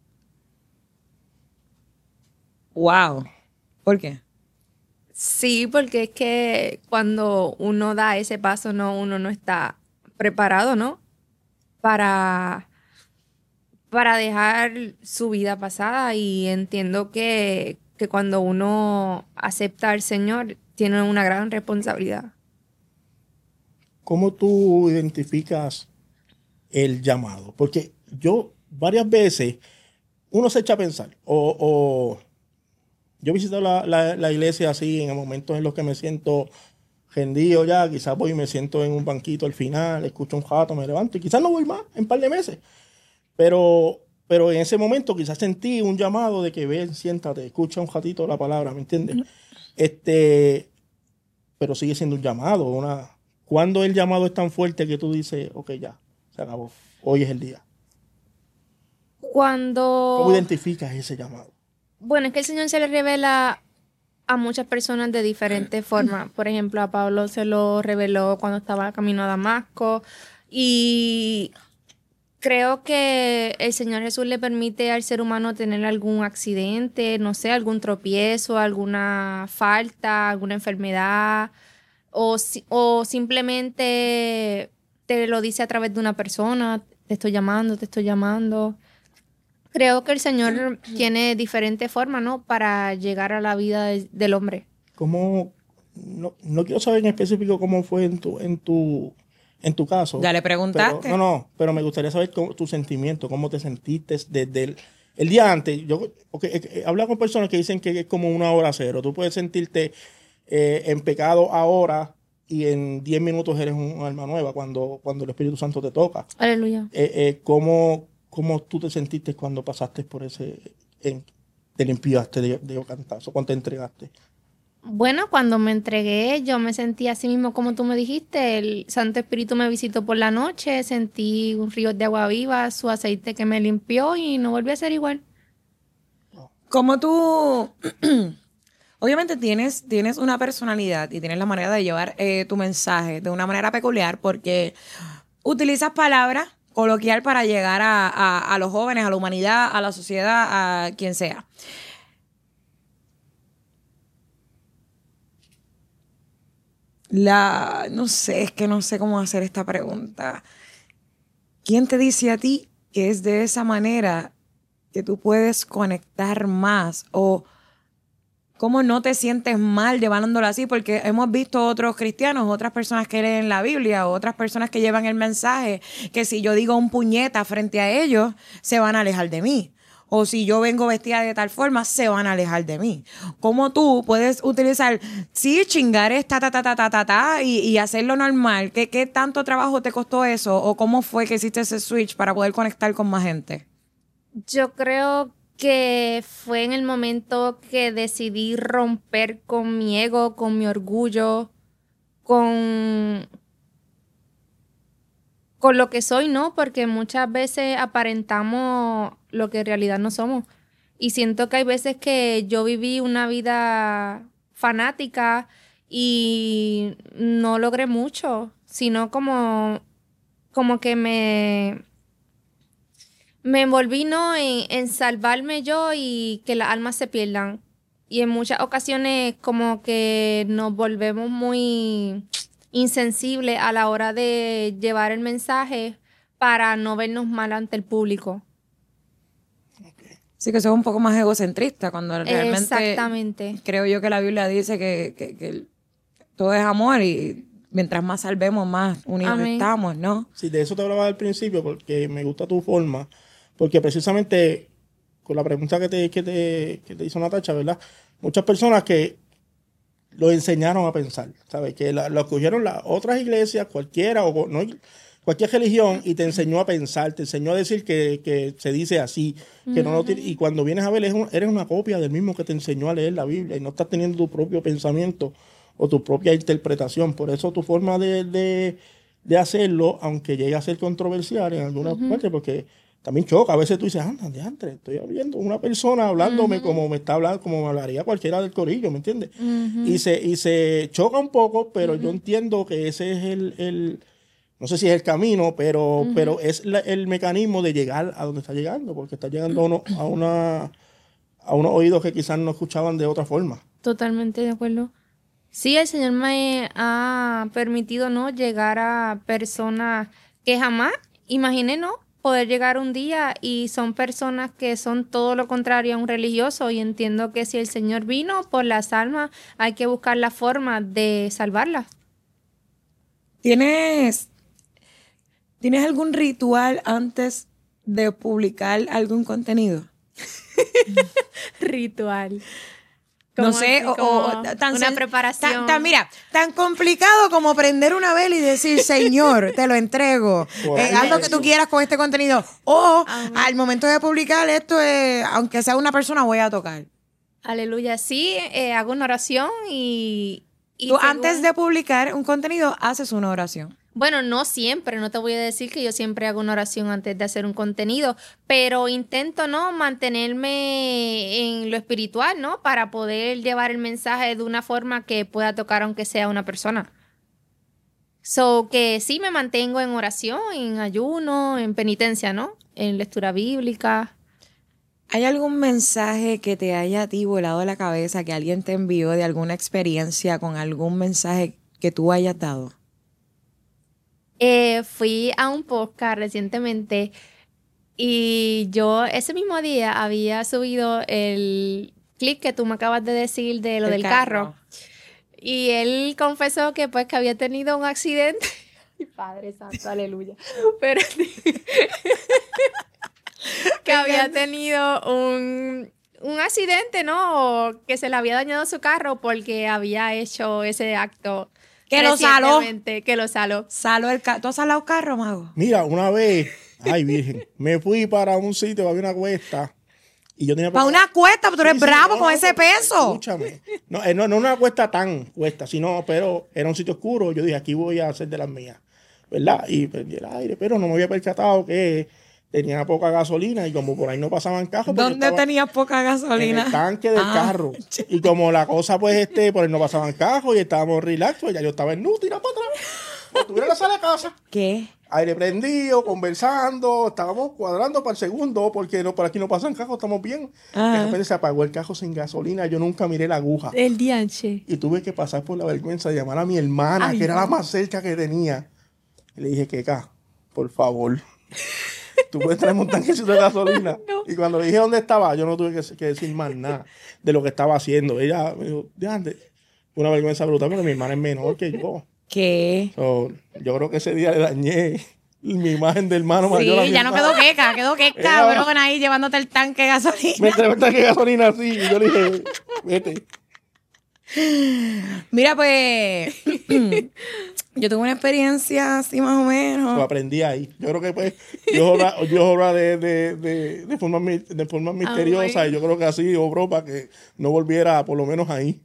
Wow. ¿Por qué? Sí, porque es que cuando uno da ese paso, uno no está preparado, ¿no? Para dejar su vida pasada, y entiendo que cuando uno acepta al Señor, tiene una gran responsabilidad. ¿Cómo tú identificas el llamado? Porque yo varias veces uno se echa a pensar, o yo visito la iglesia así en momentos en los que me siento rendido ya, quizás voy y me siento en un banquito al final, escucho un rato, me levanto y quizás no voy más en un par de meses. Pero en ese momento quizás sentí un llamado de que ven, siéntate, escucha un ratito la palabra, ¿me entiendes? Pero sigue siendo un llamado. Cuando el llamado es tan fuerte que tú dices, ok, ya, se acabó, hoy es el día. ¿Cómo identificas ese llamado? Bueno, es que el Señor se le revela a muchas personas de diferentes formas. Por ejemplo, a Pablo se lo reveló cuando estaba camino a Damasco, y creo que el Señor Jesús le permite al ser humano tener algún accidente, no sé, algún tropiezo, alguna falta, alguna enfermedad, o simplemente te lo dice a través de una persona: te estoy llamando, te estoy llamando. Creo que el Señor tiene diferentes formas, ¿no?, para llegar a la vida del hombre. ¿Cómo? No quiero saber en específico cómo fue en tu caso. Ya le preguntaste. Pero me gustaría saber tu sentimiento, cómo te sentiste desde el día antes. He hablado con personas que dicen que es como 1 hora cero. Tú puedes sentirte en pecado ahora y en 10 minutos eres un alma nueva cuando el Espíritu Santo te toca. Aleluya. ¿Cómo tú te sentiste cuando pasaste por te limpiaste de cantazo, cuando te entregaste? Bueno, cuando me entregué, yo me sentí así mismo como tú me dijiste. El Santo Espíritu me visitó por la noche, sentí un río de agua viva, su aceite que me limpió, y no volví a ser igual. Como tú, obviamente tienes una personalidad y tienes la manera de llevar tu mensaje de una manera peculiar, porque utilizas palabras coloquial para llegar a los jóvenes, a la humanidad, a la sociedad, a quien sea. No sé, es que no sé cómo hacer esta pregunta. ¿Quién te dice a ti que es de esa manera que tú puedes conectar más? ¿O cómo no te sientes mal llevándolo así? Porque hemos visto otros cristianos, otras personas que leen la Biblia, otras personas que llevan el mensaje, que si yo digo un puñeta frente a ellos, se van a alejar de mí. O si yo vengo vestida de tal forma, se van a alejar de mí. ¿Cómo tú puedes utilizar, sí, chingar y hacerlo normal? ¿Qué tanto trabajo te costó eso? ¿O cómo fue que hiciste ese switch para poder conectar con más gente? Yo creo que fue en el momento que decidí romper con mi ego, con mi orgullo, con lo que soy, ¿no? Porque muchas veces aparentamos lo que en realidad no somos. Y siento que hay veces que yo viví una vida fanática y no logré mucho, sino como que me envolví, ¿no?, en salvarme yo y que las almas se pierdan. Y en muchas ocasiones como que nos volvemos muy insensibles a la hora de llevar el mensaje para no vernos mal ante el público. Sí, que sos un poco más egocentrista cuando realmente... Exactamente. Creo yo que la Biblia dice que todo es amor y mientras más salvemos, más unidos Amén. estamos, ¿no? Sí, de eso te hablaba al principio porque me gusta tu forma. Porque precisamente con la pregunta que te hizo Natacha, ¿verdad? Muchas personas que lo enseñaron a pensar, ¿sabes? Que lo cogieron las otras iglesias, cualquiera, o no, cualquier religión, y te enseñó a pensar, te enseñó a decir que se dice así, que no lo tiene, y cuando vienes a ver, eres una copia del mismo que te enseñó a leer la Biblia, y no estás teniendo tu propio pensamiento o tu propia interpretación. Por eso tu forma de de hacerlo, aunque llegue a ser controversial en algunas partes, porque también choca. A veces tú dices, anda, diantre, estoy viendo una persona hablándome como me está hablando, como me hablaría cualquiera del corillo, ¿me entiendes? Y se choca un poco, pero yo entiendo que ese es no sé si es el camino, pero es el mecanismo de llegar a donde está llegando, porque está llegando a unos oídos que quizás no escuchaban de otra forma. Totalmente de acuerdo. Sí, el Señor me ha permitido, ¿no?, llegar a personas que jamás imaginé, ¿no?, poder llegar un día, y son personas que son todo lo contrario a un religioso, y entiendo que si el Señor vino por las almas, hay que buscar la forma de salvarlas. ¿Tienes algún ritual antes de publicar algún contenido? Ritual. No sé, una preparación. Mira, tan complicado como prender una vela y decir, Señor, te lo entrego. Haz lo que tú quieras con este contenido. O al momento de publicar esto, aunque sea una persona, voy a tocar. Aleluya. Sí, hago una oración y tú antes de publicar un contenido, haces una oración. Bueno, no siempre, no te voy a decir que yo siempre hago una oración antes de hacer un contenido, pero intento, ¿no?, mantenerme en lo espiritual, ¿no?, para poder llevar el mensaje de una forma que pueda tocar aunque sea una persona. Que sí me mantengo en oración, en ayuno, en penitencia, ¿no?, en lectura bíblica. ¿Hay algún mensaje que te haya a ti volado la cabeza, que alguien te envió de alguna experiencia con algún mensaje que tú hayas dado? Fui a un podcast recientemente y yo ese mismo día había subido el clip que tú me acabas de decir de lo del carro. Y él confesó que pues que había tenido un accidente. Padre santo, aleluya. Pero que había tenido un accidente, ¿no? O que se le había dañado su carro porque había hecho ese acto. Que lo saló. Que lo saló. ¿Tú has salado carro, Mago? Mira, una vez, ay virgen, me fui para un sitio, había una cuesta. Y yo tenía para una cuesta, pero tú eres bravo con ese peso. Escúchame. No una cuesta tan cuesta, sino, pero era un sitio oscuro. Yo dije, aquí voy a hacer de las mías, ¿verdad? Y prendí el aire, pero no me había percatado que tenía poca gasolina y como por ahí no pasaban carros. ¿Dónde tenía poca gasolina? En el tanque del carro. Y como la cosa, pues, por ahí no pasaban carros y estábamos relax, pues ya yo estaba en tira para atrás. Cuando tuviera la sala de casa. ¿Qué? Aire prendido, conversando, estábamos cuadrando para el segundo, porque por aquí no pasan carros, estamos bien. De repente se apagó el carro sin gasolina, yo nunca miré la aguja. El dianche. Y tuve que pasar por la vergüenza de llamar a mi hermana, que era la más cerca que tenía. Y le dije, Keka, por favor, tú puedes traerme un tanquecito de gasolina. No. Y cuando le dije dónde estaba, yo no tuve que decir más nada de lo que estaba haciendo. Ella me dijo, fue una vergüenza brutal, porque mi hermana es menor que yo. ¿Qué? Yo creo que ese día le dañé mi imagen de hermano mayor. Sí, ya no quedó queca, cabrón, ahí llevándote el tanque de gasolina. Me trae el tanque de gasolina así y yo le dije, vete. Mira, pues, yo tuve una experiencia así más o menos. Lo aprendí ahí. Yo creo que pues Dios obra de forma misteriosa y yo creo que así obró para que no volviera por lo menos ahí.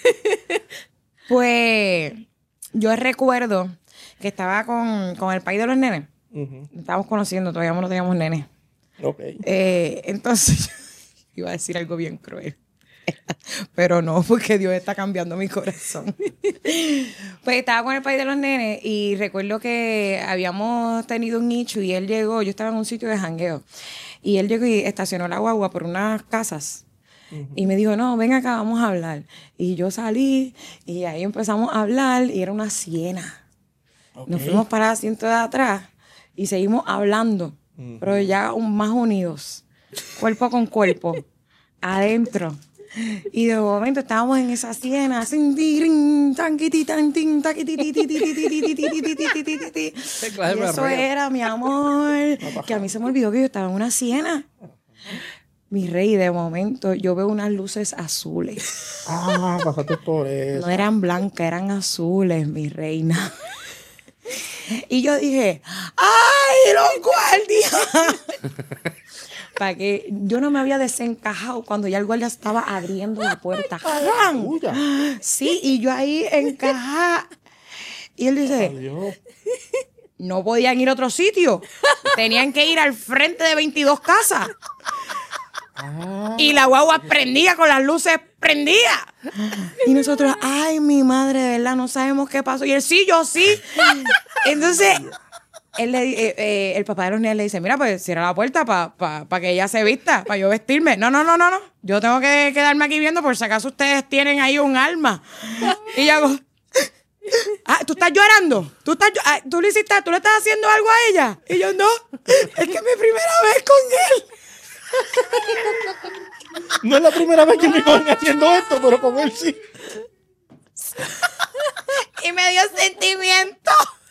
Pues yo recuerdo que estaba con el país de los nenes. Estábamos conociendo, todavía no teníamos nenes. Ok. Entonces, iba a decir algo bien cruel. Pero no, porque Dios está cambiando mi corazón. Pues estaba con el país de los nenes y recuerdo que habíamos tenido un nicho y él llegó, yo estaba en un sitio de jangueo, y él llegó y estacionó la guagua por unas casas. Y me dijo, no, ven acá, vamos a hablar. Y yo salí y ahí empezamos a hablar y era una siena. Okay. Nos fuimos para el asiento de atrás y seguimos hablando, pero ya más unidos, cuerpo con cuerpo, adentro. Y de momento estábamos en esa siena, y eso era, mi amor, que a mí se me olvidó que yo estaba en una siena. Mi rey, de momento, yo veo unas luces azules. Pasaste por eso. No eran blancas, eran azules, mi reina. Y yo dije, ¡ay, los guardias! Para que yo no me había desencajado cuando ya el guardia estaba abriendo la puerta. Sí, y yo ahí encajada. Y él dice, no podían ir a otro sitio. Tenían que ir al frente de 22 casas. Y la guagua prendía con las luces prendidas. Y nosotros, ay, mi madre, de verdad, no sabemos qué pasó. Y él, sí, yo sí. Entonces, el papá de los niños le dice, mira, pues cierra la puerta para que ella se vista, para yo vestirme. No. Yo tengo que quedarme aquí viendo por si acaso ustedes tienen ahí un arma. Y yo hago, ¿tú estás llorando? ¿Tú le estás haciendo algo a ella? Y yo, no, es que es mi primera vez con él. No es la primera vez que me cogen haciendo esto, pero con él sí. Y me dio sentimiento.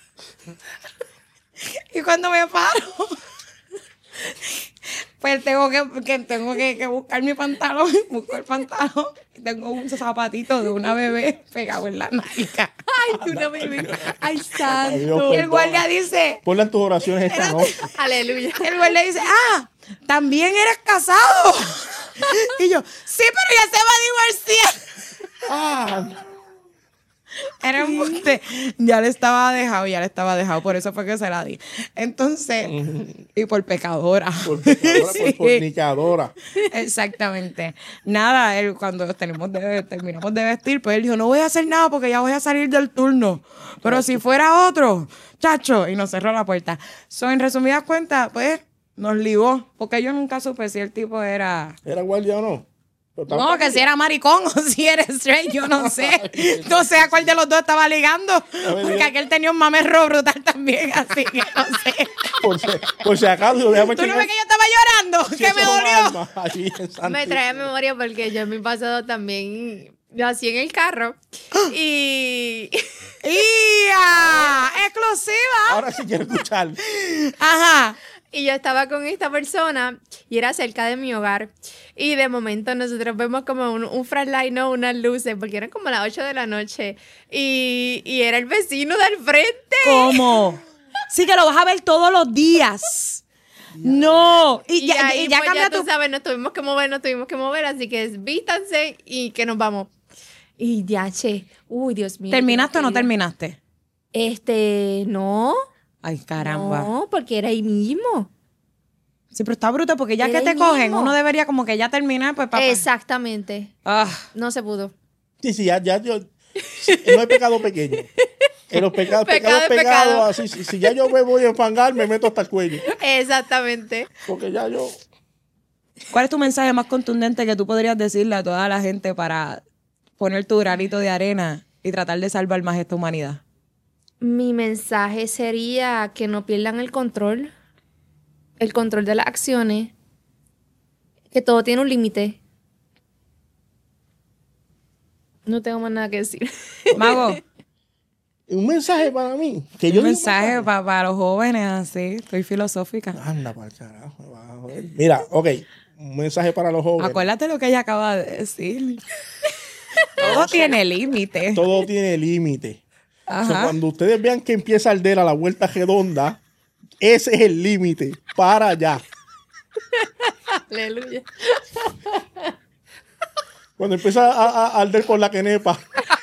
Y cuando me paro, pues tengo que buscar mi pantalón. Busco el pantalón. Y tengo un zapatito de una bebé pegado en la nalga. Ay, de una bebé. Ay, santo. Y el guardia dice... Ponle en tus oraciones esta noche. Aleluya. El guardia dice, ¿también eres casado? Y yo, sí, pero ya se va a divorciar. Era un bote. Ya le estaba dejado. Por eso fue que se la di. Entonces, y por pecadora. Por pecadora, por fornicadora. Exactamente. Nada, él cuando terminamos de vestir, pues él dijo, no voy a hacer nada porque ya voy a salir del turno. Pero si fuera otro, chacho, y nos cerró la puerta. En resumidas cuentas, pues, nos ligó. Porque yo nunca supe si el tipo era... ¿Era guardia o no? No, que si era maricón o si era straight, yo no sé. No sé a cuál de los dos estaba ligando. Porque aquel tenía un mamerro brutal también, así que no sé. Por si acaso, déjame ¿Tú no ves que yo estaba llorando? si que me dolió. Me trae a memoria porque yo en mi pasado también lo hacía en el carro. Y... ¡Ia! ¡Exclusiva! Ahora sí quiero escuchar. Ajá. Y yo estaba con esta persona y era cerca de mi hogar. Y de momento nosotros vemos como un flashlight, no, unas luces, porque eran como las 8 de la noche. Y era el vecino del frente. ¿Cómo? Sí, que lo vas a ver todos los días. No. Y ya pues cambia ya tú sabes, nos tuvimos que mover, así que vístanse y que nos vamos. Y ya, uy, Dios mío. ¿Terminaste o no terminaste? No. Ay, caramba. No, porque era ahí mismo. Sí, pero está bruto porque ya Era que te ahí cogen, mismo. uno debería como que ya terminar, pues papá. Exactamente. No se pudo. Sí, ya yo... No es pecado pequeño. En los pecados Pecado. así, si ya yo me voy a enfangar, me meto hasta el cuello. Exactamente. Porque ya yo... ¿Cuál es tu mensaje más contundente que tú podrías decirle a toda la gente para poner tu granito de arena y tratar de salvar más esta humanidad? Mi mensaje sería que no pierdan el control de las acciones, que todo tiene un límite. No tengo más nada que decir. Mago, Un mensaje para mí. Que yo un digo, mensaje para los jóvenes, así. Estoy filosófica. Anda para el carajo, me vas a joder. Mira, ok. Un mensaje para los jóvenes. Acuérdate lo que ella acaba de decir. Todo tiene límite. Todo tiene límite. Ajá. O sea, cuando ustedes vean que empieza a arder a la vuelta redonda, ese es el límite. Para allá. Aleluya. Cuando empieza a arder por la quenepa.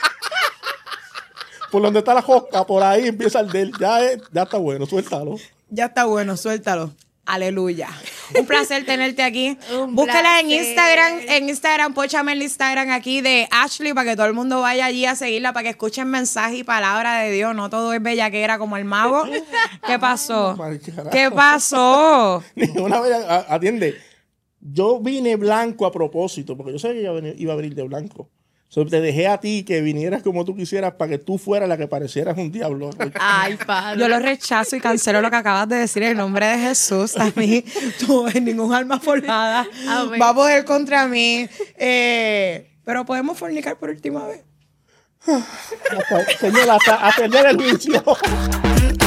Por donde está la josca, por ahí empieza a arder. Ya está bueno, suéltalo. Ya está bueno, suéltalo. Aleluya. Un placer tenerte aquí. Un Búscala en placer. Instagram. En Instagram, póchame el Instagram aquí de Ashley para que todo el mundo vaya allí a seguirla, para que escuchen mensaje y palabra de Dios. No todo es bellaquera como el mago. ¿Qué pasó? ¿Qué pasó? Una vez, atiende. Yo vine blanco a propósito, porque yo sabía que iba a venir de blanco. So, te dejé a ti que vinieras como tú quisieras para que tú fueras la que parecieras un diablo. Ay, padre. Yo lo rechazo y cancelo lo que acabas de decir en el nombre de Jesús. A mí, tú en ningún alma forjada Amén. va a poder contra mí. Pero podemos fornicar por última vez. Señora, hasta atender el juicio.